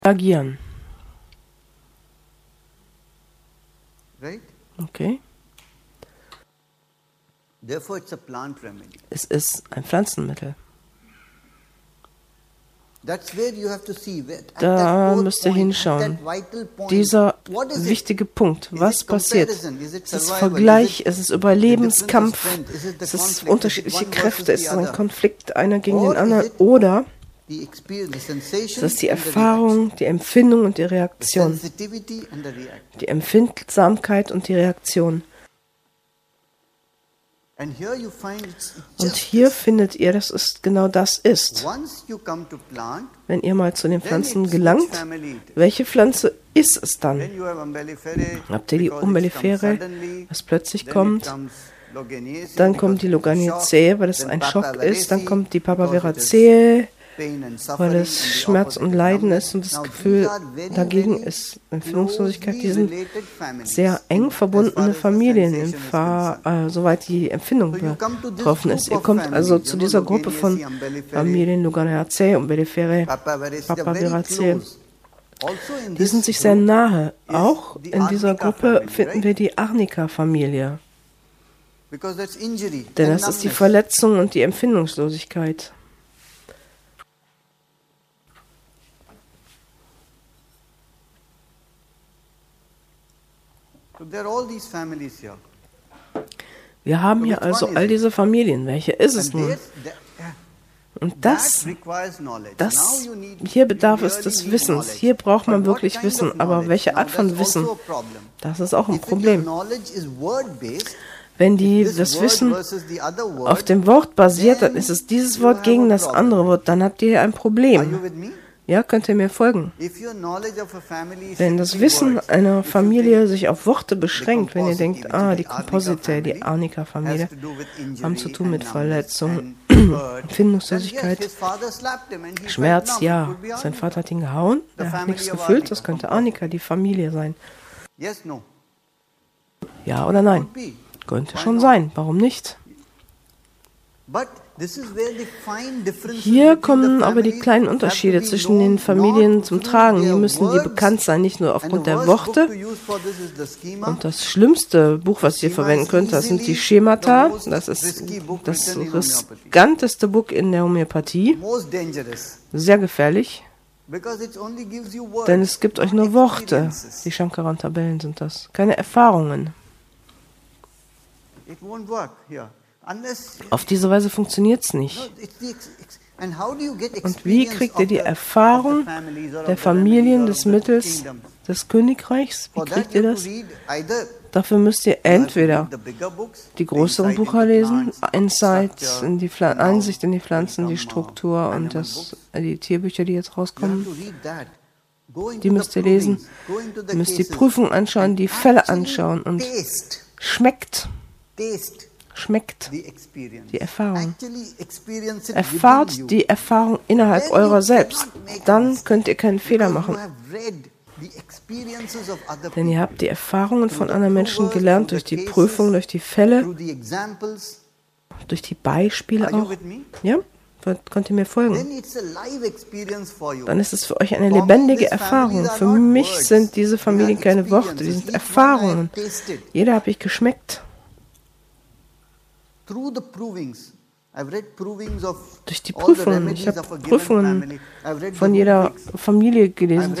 Agieren. Right? Okay. Therefore, it's a plant remedy. Es ist ein Pflanzenmittel. That's where you have to see. Da müsst ihr hinschauen. Dieser wichtige Punkt. Was passiert? Ist es Vergleich? Ist es Überlebenskampf? Ist es unterschiedliche Kräfte? Ist es ein Konflikt einer gegen den anderen? Oder ist es die Erfahrung, die Empfindung und die Reaktion? Die Empfindsamkeit und die Reaktion. Und hier findet ihr, dass es genau das ist. Wenn ihr mal zu den Pflanzen gelangt, welche Pflanze ist es dann? Habt ihr die Umbelliferae, was plötzlich kommt? Dann kommt die Loganiaceae, weil es ein Schock ist. Dann kommt die Papaveraceae, weil es Schmerz und Leiden ist und das Gefühl dagegen ist Empfindungslosigkeit. Die sind sehr eng verbundene Familien, soweit die Empfindung betroffen ist. Ihr kommt also zu dieser Gruppe von Familien Loganiaceae, Umbelliferae, Papaveraceae. Die sind sich sehr nahe. Auch in dieser Gruppe finden wir die Arnica-Familie. Denn das ist die Verletzung und die Empfindungslosigkeit. Wir haben hier also all diese Familien. Welche ist es nun? Und hier bedarf es des Wissens. Hier braucht man wirklich Wissen. Aber welche Art von Wissen? Das ist auch ein Problem. Wenn das Wissen auf dem Wort basiert, dann ist es dieses Wort gegen das andere Wort. Dann habt ihr hier ein Problem. Ja, könnt ihr mir folgen? Wenn das Wissen einer Familie sich auf Worte beschränkt, wenn ihr denkt, die Compositae, die Arnica-Familie, haben zu tun mit Verletzung, Empfindungslosigkeit, Schmerz, ja. Sein Vater hat ihn gehauen, er hat nichts gefühlt, das könnte Arnica, die Familie sein. Ja oder nein? Könnte schon sein, warum nicht? Hier kommen aber die kleinen Unterschiede zwischen den Familien zum Tragen. Hier müssen die bekannt sein, nicht nur aufgrund der Worte. Und das schlimmste Buch, was ihr verwenden könnt, das sind die Schemata. Das ist das riskanteste Buch in der Homöopathie. Sehr gefährlich. Denn es gibt euch nur Worte. Die Shankaran-Tabellen sind das. Keine Erfahrungen. Auf diese Weise funktioniert es nicht. Und wie kriegt ihr die Erfahrung der Familien des Mittels des Königreichs? Wie kriegt ihr das? Dafür müsst ihr entweder die größeren Bücher lesen, Insight, Einsicht in die Pflanzen, die Struktur und die Tierbücher, die jetzt rauskommen. Die müsst ihr lesen. Ihr müsst die Prüfung anschauen, die Fälle anschauen und schmeckt die Erfahrung. Erfahrt die Erfahrung innerhalb eurer selbst. Dann könnt ihr keinen Fehler machen. Denn ihr habt die Erfahrungen von anderen Menschen gelernt, durch die Prüfung, durch die Fälle, durch die Beispiele auch. Ja? Könnt ihr mir folgen? Dann ist es für euch eine lebendige Erfahrung. Für mich sind diese Familien keine Worte, die sind Erfahrungen. Jeder habe ich geschmeckt. Durch die Prüfungen. Ich habe Prüfungen von jeder Familie gelesen.